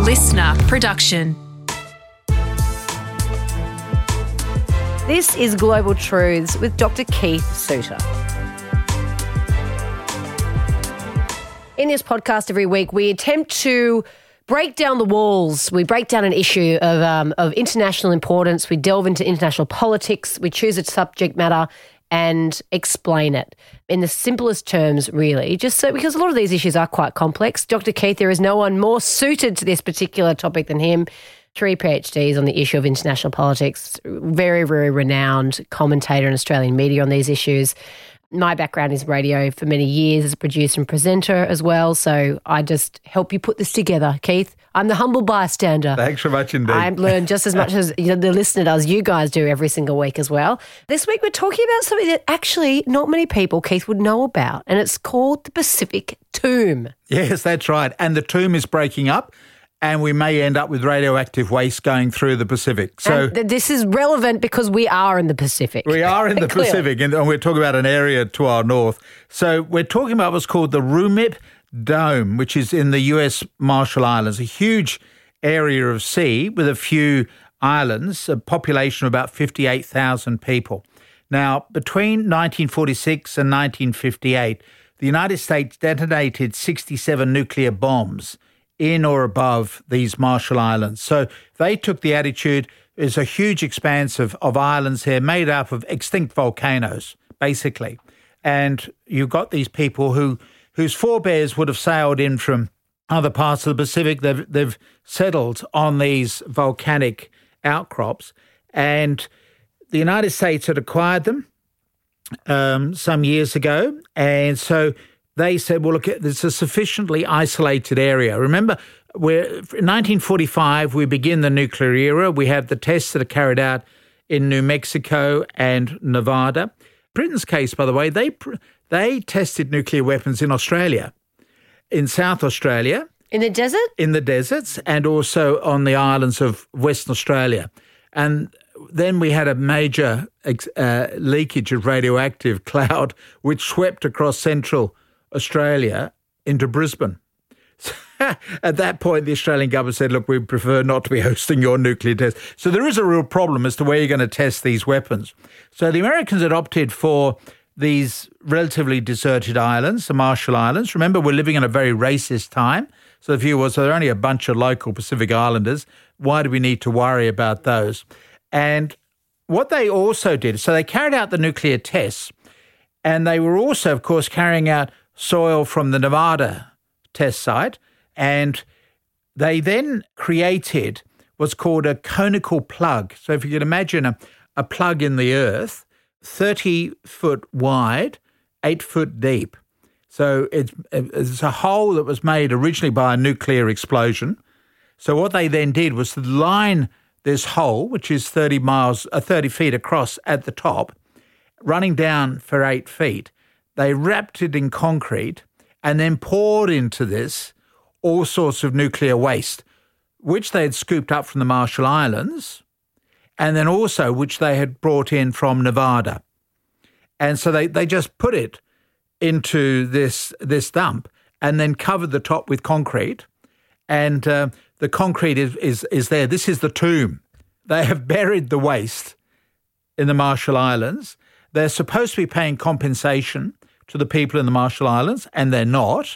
listener production. This is Global Truths with Dr. Keith Suter. In this podcast every week, we attempt to break down the walls. We break down an issue of international importance. We delve into international politics. We choose a subject matter and explain it in the simplest terms, really, just so because a lot of these issues are quite complex. Dr. Keith, there is no one more suited to this particular topic than him. 3 PhDs on the issue of international politics, very, very renowned commentator in Australian media on these issues. My background is radio for many years as a producer and presenter as well, so I just help you put this together, Keith. I'm the humble bystander. Thanks very much indeed. I've learned just as much as the listener does, you guys do every single week as well. This week we're talking about something that actually not many people, Keith, would know about, and it's called the Pacific Tomb. Yes, that's right. And the tomb is breaking up, and we may end up with radioactive waste going through the Pacific. So this is relevant because we are in the Pacific. We are in the Pacific, and we're talking about an area to our north. So we're talking about what's called the Rumip Dome, which is in the US Marshall Islands, a huge area of sea with a few islands, a population of about 58,000 people. Now, between 1946 and 1958, the United States detonated 67 nuclear bombs in or above these Marshall Islands. So they took the attitude, there's a huge expanse of islands here made up of extinct volcanoes, basically. And you've got these people whose forebears would have sailed in from other parts of the Pacific. They've settled on these volcanic outcrops. And the United States had acquired them some years ago. And so they said, well, look, it's a sufficiently isolated area. Remember, in 1945, we begin the nuclear era. We have the tests that are carried out in New Mexico and Nevada. Britain's case, by the way, they tested nuclear weapons in Australia, in South Australia. In the desert? In the deserts, and also on the islands of Western Australia. And then we had a major leakage of radioactive cloud which swept across central Australia into Brisbane. At that point, the Australian government said, look, we prefer not to be hosting your nuclear tests. So there is a real problem as to where you're going to test these weapons. So the Americans had opted for these relatively deserted islands, the Marshall Islands. Remember, we're living in a very racist time. So the view was there are only a bunch of local Pacific Islanders. Why do we need to worry about those? And what they also did, so they carried out the nuclear tests, and they were also, of course, carrying out soil from the Nevada test site, and they then created what's called a conical plug. So if you can imagine a plug in the earth, 30 foot wide, 8 foot deep. So it's a hole that was made originally by a nuclear explosion. So what they then did was to line this hole, which is 30 feet across at the top, running down for 8 feet. They wrapped it in concrete and then poured into this all sorts of nuclear waste, which they had scooped up from the Marshall Islands, and then also which they had brought in from Nevada. And so they just put it into this dump and then covered the top with concrete. And the concrete is there. This is the tomb. They have buried the waste in the Marshall Islands. They're supposed to be paying compensation to the people in the Marshall Islands, and they're not.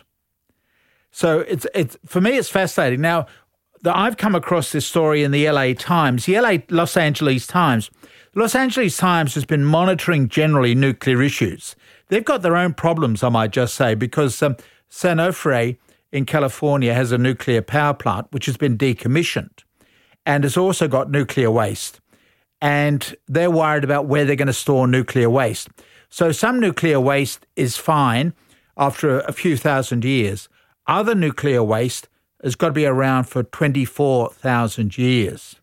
So it's for me, it's fascinating. Now, I've come across this story in the LA Times, Los Angeles Times. The Los Angeles Times has been monitoring generally nuclear issues. They've got their own problems, I might just say, because San Onofre in California has a nuclear power plant which has been decommissioned and has also got nuclear waste. And they're worried about where they're going to store nuclear waste. So some nuclear waste is fine after a few thousand years. Other nuclear waste has got to be around for 24,000 years.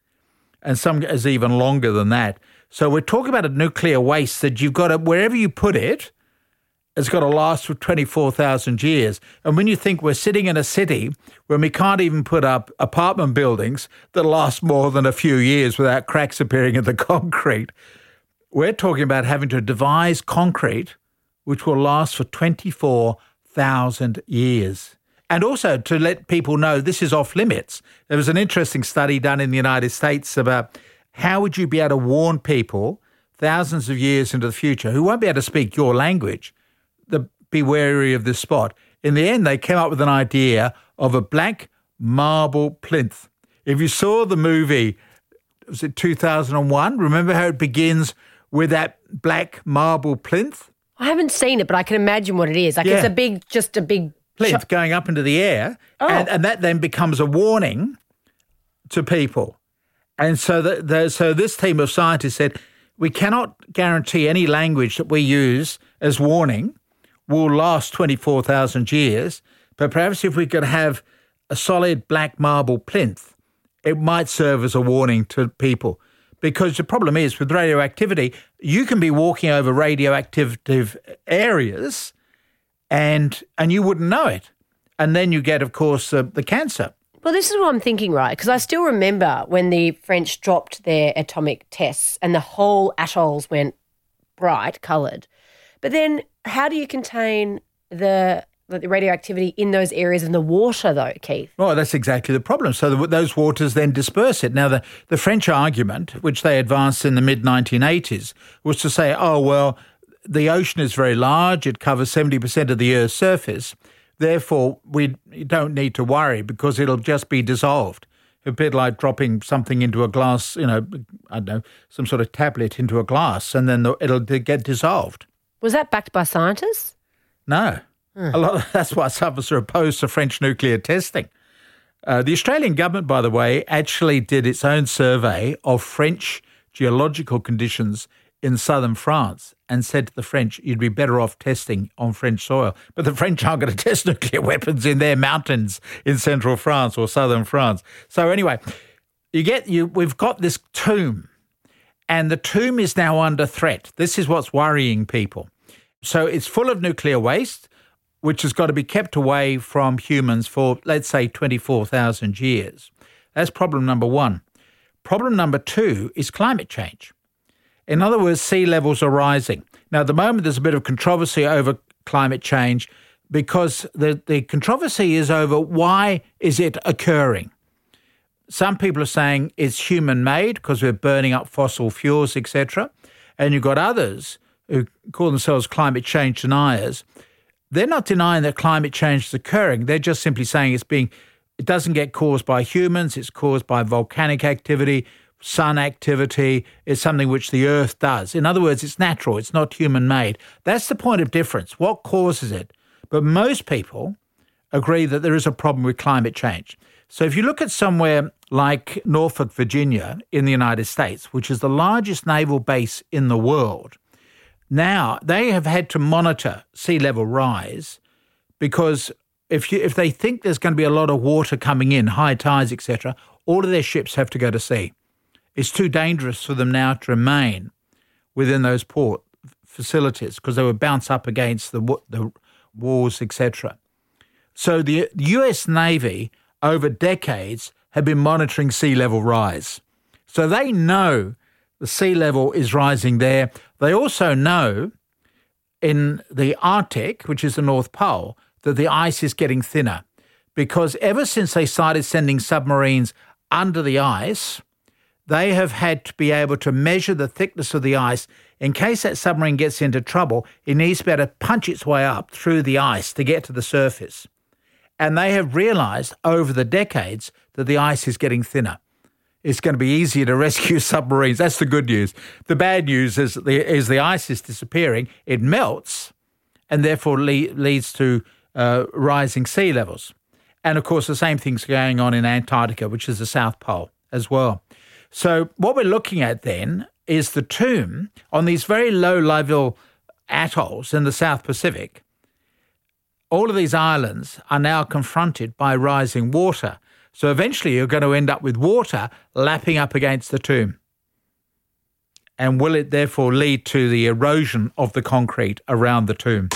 And some is even longer than that. So we're talking about a nuclear waste that you've got to, wherever you put it, it's got to last for 24,000 years. And when you think we're sitting in a city where we can't even put up apartment buildings that last more than a few years without cracks appearing in the concrete, we're talking about having to devise concrete which will last for 24,000 years. And also to let people know this is off limits. There was an interesting study done in the United States about how would you be able to warn people thousands of years into the future who won't be able to speak your language, be wary of this spot. In the end, they came up with an idea of a black marble plinth. If you saw the movie, was it 2001? Remember how it begins with that black marble plinth? I haven't seen it, but I can imagine what it is. Like it's just a big plinth going up into the air, and that then becomes a warning to people. And so so this team of scientists said, we cannot guarantee any language that we use as warning will last 24,000 years, but perhaps if we could have a solid black marble plinth, it might serve as a warning to people. Because the problem is with radioactivity, you can be walking over radioactive areas and you wouldn't know it. And then you get, of course, the cancer. Well, this is what I'm thinking, right? Because I still remember when the French dropped their atomic tests and the whole atolls went bright coloured. But then how do you contain the radioactivity in those areas in the water, though, Keith? Well, that's exactly the problem. So those waters then disperse it. Now, the French argument, which they advanced in the mid-1980s, was to say, oh, well, the ocean is very large. It covers 70% of the Earth's surface. Therefore, we don't need to worry because it'll just be dissolved. A bit like dropping something into a glass, I don't know, some sort of tablet into a glass, and then it'll get dissolved. Was that backed by scientists? No. That's why some of us are opposed to French nuclear testing. The Australian government, by the way, actually did its own survey of French geological conditions in southern France and said to the French, you'd be better off testing on French soil. But the French aren't going to test nuclear weapons in their mountains in central France or southern France. So anyway, we've got this tomb, and the tomb is now under threat. This is what's worrying people. So it's full of nuclear waste, which has got to be kept away from humans for, let's say, 24,000 years. That's problem number one. Problem number two is climate change. In other words, sea levels are rising. Now, at the moment, there's a bit of controversy over climate change because the controversy is over why is it occurring. Some people are saying it's human-made because we're burning up fossil fuels, etc. And you've got others who call themselves climate change deniers. They're not denying that climate change is occurring. They're just simply saying it doesn't get caused by humans. It's caused by volcanic activity, sun activity. It's something which the Earth does. In other words, it's natural. It's not human-made. That's the point of difference. What causes it? But most people agree that there is a problem with climate change. So if you look at somewhere like Norfolk, Virginia in the United States, which is the largest naval base in the world, now they have had to monitor sea level rise because if they think there's going to be a lot of water coming in, high tides, etc., all of their ships have to go to sea. It's too dangerous for them now to remain within those port facilities because they would bounce up against the walls, etc. So the US Navy over decades have been monitoring sea level rise. So they know the sea level is rising there. They also know in the Arctic, which is the North Pole, that the ice is getting thinner because ever since they started sending submarines under the ice, they have had to be able to measure the thickness of the ice. In case that submarine gets into trouble, it needs to be able to punch its way up through the ice to get to the surface. And they have realised over the decades that the ice is getting thinner. It's going to be easier to rescue submarines. That's the good news. The bad news is the ice is disappearing. It melts and therefore leads to rising sea levels. And, of course, the same thing's going on in Antarctica, which is the South Pole as well. So what we're looking at then is the tomb on these very low-level atolls in the South Pacific. All of these islands are now confronted by rising water. So eventually you're going to end up with water lapping up against the tomb. And will it therefore lead to the erosion of the concrete around the tomb?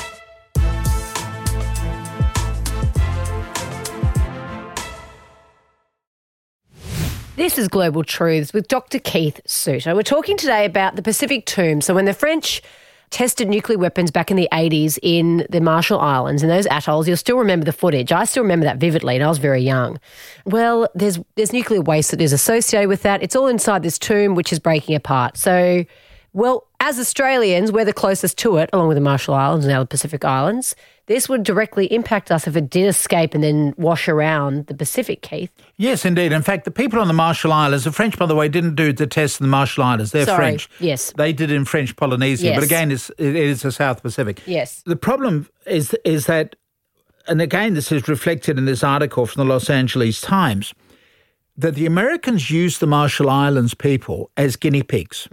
This is Global Truths with Dr. Keith Suter. We're talking today about the Pacific Tomb. So when the French tested nuclear weapons back in the 80s in the Marshall Islands, in those atolls. You'll still remember the footage. I still remember that vividly, and I was very young. Well, there's nuclear waste that is associated with that. It's all inside this tomb, which is breaking apart. So, well, as Australians, we're the closest to it, along with the Marshall Islands and the other Pacific Islands. This would directly impact us if it did escape and then wash around the Pacific, Keith. Yes, indeed. In fact, the people on the Marshall Islands, the French, by the way, didn't do the test in the Marshall Islands. They're French. Yes. They did it in French Polynesia. Yes. But again, it is the South Pacific. Yes. The problem is that, and again, this is reflected in this article from the Los Angeles Times, that the Americans used the Marshall Islands people as guinea pigs.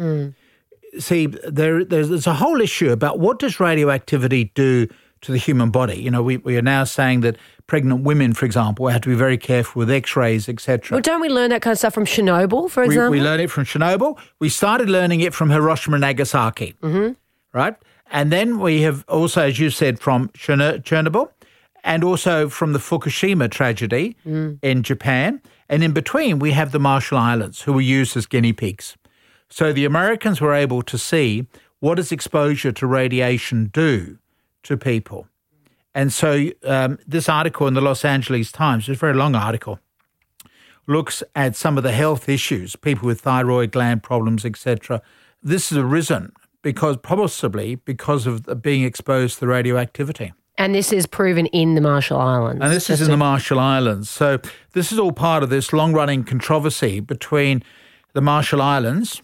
See, there's a whole issue about what does radioactivity do to the human body. You know, we are now saying that pregnant women, for example, have to be very careful with X-rays, etc. Well, don't we learn that kind of stuff from Chernobyl, for example? We learn it from Chernobyl. We started learning it from Hiroshima and Nagasaki, right? And then we have also, as you said, from Chernobyl and also from the Fukushima tragedy in Japan. And in between, we have the Marshall Islands, who were used as guinea pigs. So the Americans were able to see what does exposure to radiation do to people. And so this article in the Los Angeles Times, it's a very long article, looks at some of the health issues, people with thyroid gland problems, etc. This has arisen possibly because of being exposed to radioactivity. And this is proven in the Marshall Islands. And this is in the Marshall Islands. So this is all part of this long-running controversy between the Marshall Islands,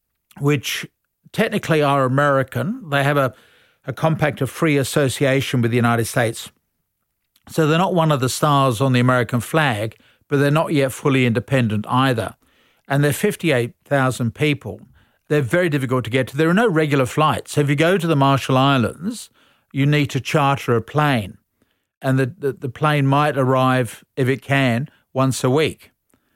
which technically are American. They have a compact of free association with the United States. So they're not one of the stars on the American flag, but they're not yet fully independent either. And they're 58,000 people. They're very difficult to get to. There are no regular flights. So if you go to the Marshall Islands, you need to charter a plane. And the plane might arrive, if it can, once a week.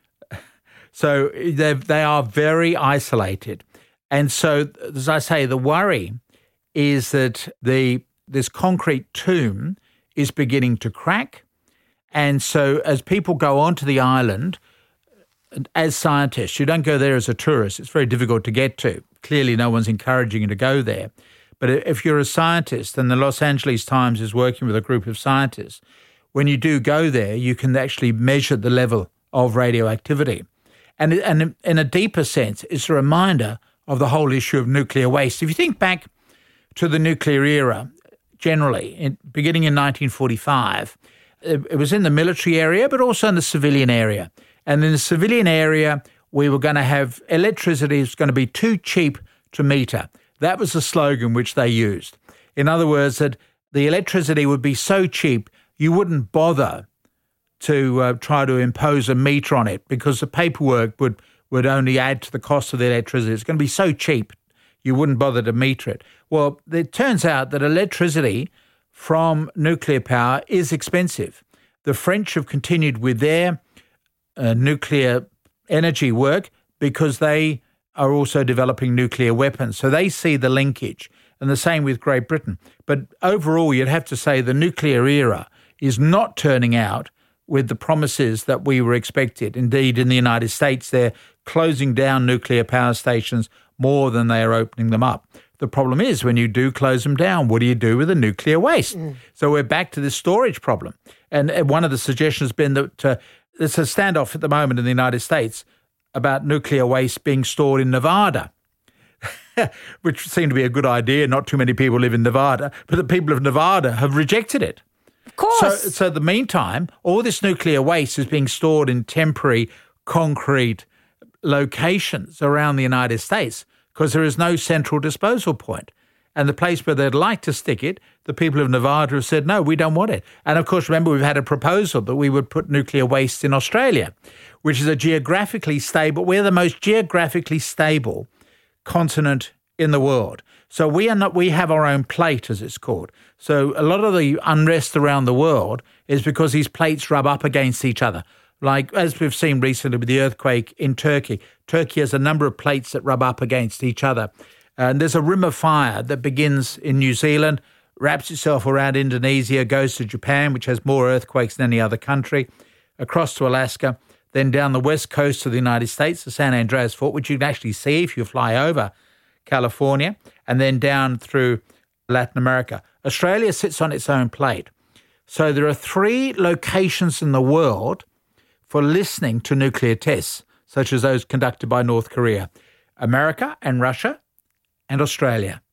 So they are very isolated. And so, as I say, the worry is that this concrete tomb is beginning to crack. And so as people go onto the island, as scientists, you don't go there as a tourist. It's very difficult to get to. Clearly, no one's encouraging you to go there. But if you're a scientist, and the Los Angeles Times is working with a group of scientists, when you do go there, you can actually measure the level of radioactivity. And in a deeper sense, it's a reminder of the whole issue of nuclear waste. If you think back to the nuclear era, generally, beginning in 1945, it was in the military area, but also in the civilian area. And in the civilian area, we were going to have electricity was going to be too cheap to meter. That was the slogan which they used. In other words, that the electricity would be so cheap, you wouldn't bother to try to impose a meter on it because the paperwork would only add to the cost of the electricity. It's going to be so cheap, you wouldn't bother to meter it. Well, it turns out that electricity from nuclear power is expensive. The French have continued with their nuclear energy work because they are also developing nuclear weapons. So they see the linkage, and the same with Great Britain. But overall, you'd have to say the nuclear era is not turning out with the promises that we were expected. Indeed, in the United States, they're closing down nuclear power stations more than they are opening them up. The problem is when you do close them down, what do you do with the nuclear waste? So we're back to this storage problem. And one of the suggestions has been that there's a standoff at the moment in the United States about nuclear waste being stored in Nevada, which seemed to be a good idea. Not too many people live in Nevada, but the people of Nevada have rejected it. Of course. So in the meantime, all this nuclear waste is being stored in temporary concrete locations around the United States because there is no central disposal point. And the place where they'd like to stick it, the people of Nevada have said, no, we don't want it. And of course, remember, we've had a proposal that we would put nuclear waste in Australia, which is a geographically stable, we're the most geographically stable continent in the world. So we have our own plate, as it's called. So a lot of the unrest around the world is because these plates rub up against each other. Like, as we've seen recently with the earthquake in Turkey. Turkey has a number of plates that rub up against each other. And there's a rim of fire that begins in New Zealand, wraps itself around Indonesia, goes to Japan, which has more earthquakes than any other country, across to Alaska, then down the west coast of the United States, the San Andreas Fault, which you can actually see if you fly over California, and then down through Latin America. Australia sits on its own plate. So there are 3 locations in the world for listening to nuclear tests, such as those conducted by North Korea: America and Russia and Australia.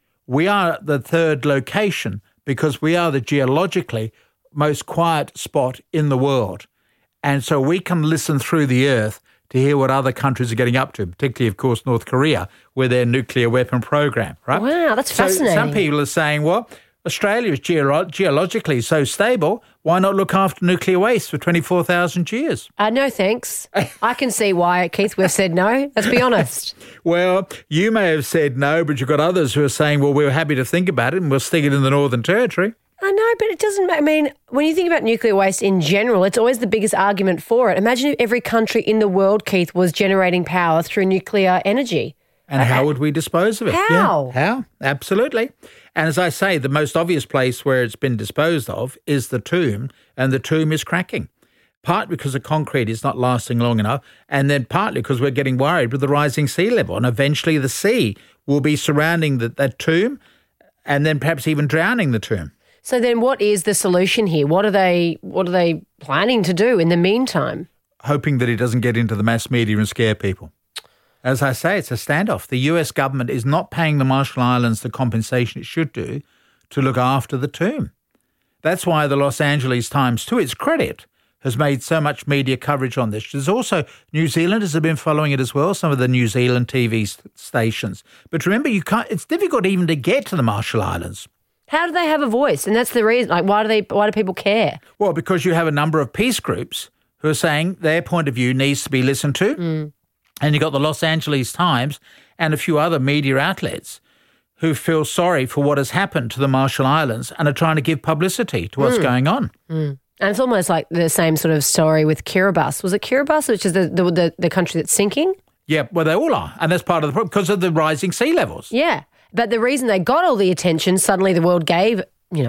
We are the 3rd location because we are the geologically most quiet spot in the world. And so we can listen through the earth to hear what other countries are getting up to, particularly, of course, North Korea, with their nuclear weapon program, right? Wow, that's fascinating. So some people are saying, well, Australia is geologically so stable, why not look after nuclear waste for 24,000 years? No, thanks. I can see why, Keith, we've said no. Let's be honest. Well, you may have said no, but you've got others who are saying, well, we're happy to think about it and we'll stick it in the Northern Territory. I know, but it doesn't matter. I mean, when you think about nuclear waste in general, it's always the biggest argument for it. Imagine if every country in the world, Keith, was generating power through nuclear energy. And how would we dispose of it? How? Yeah, how? Absolutely. And as I say, the most obvious place where it's been disposed of is the tomb, and the tomb is cracking. Partly because the concrete is not lasting long enough, and then partly because we're getting worried with the rising sea level, and eventually the sea will be surrounding that tomb and then perhaps even drowning the tomb. So then what is the solution here? What are they planning to do in the meantime? Hoping that it doesn't get into the mass media and scare people. As I say, it's a standoff. The US government is not paying the Marshall Islands the compensation it should do to look after the tomb. That's why the Los Angeles Times, to its credit, has made so much media coverage on this. There's also New Zealanders have been following it as well, some of the New Zealand TV stations. But remember, it's difficult even to get to the Marshall Islands. How do they have a voice? And that's the reason. Like, why do people care? Well, because you have a number of peace groups who are saying their point of view needs to be listened to. Mm. And you've got the Los Angeles Times and a few other media outlets who feel sorry for what has happened to the Marshall Islands and are trying to give publicity to what's going on. Mm. And it's almost like the same sort of story with Kiribati. Was it Kiribati, which is the country that's sinking? Yeah, well, they all are. And that's part of the problem because of the rising sea levels. Yeah. But the reason they got all the attention, suddenly the world gave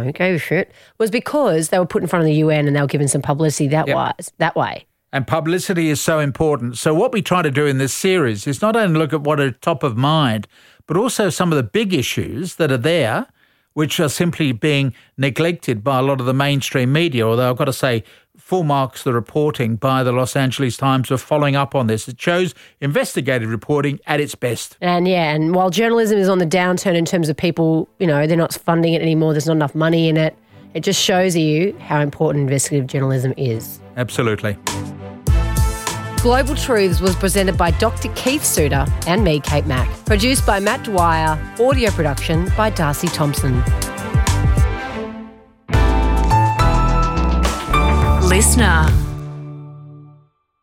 a shit, was because they were put in front of the UN and they were given some publicity that way. And publicity is so important. So what we try to do in this series is not only look at what are top of mind, but also some of the big issues that are there, which are simply being neglected by a lot of the mainstream media, although I've got to say, full marks the reporting by the Los Angeles Times of following up on this. It shows investigative reporting at its best. And while journalism is on the downturn in terms of people, they're not funding it anymore, there's not enough money in it, it just shows you how important investigative journalism is. Absolutely. Global Truths was presented by Dr. Keith Suter and me, Kate Mack. Produced by Matt Dwyer. Audio production by Darcy Thompson. Listener.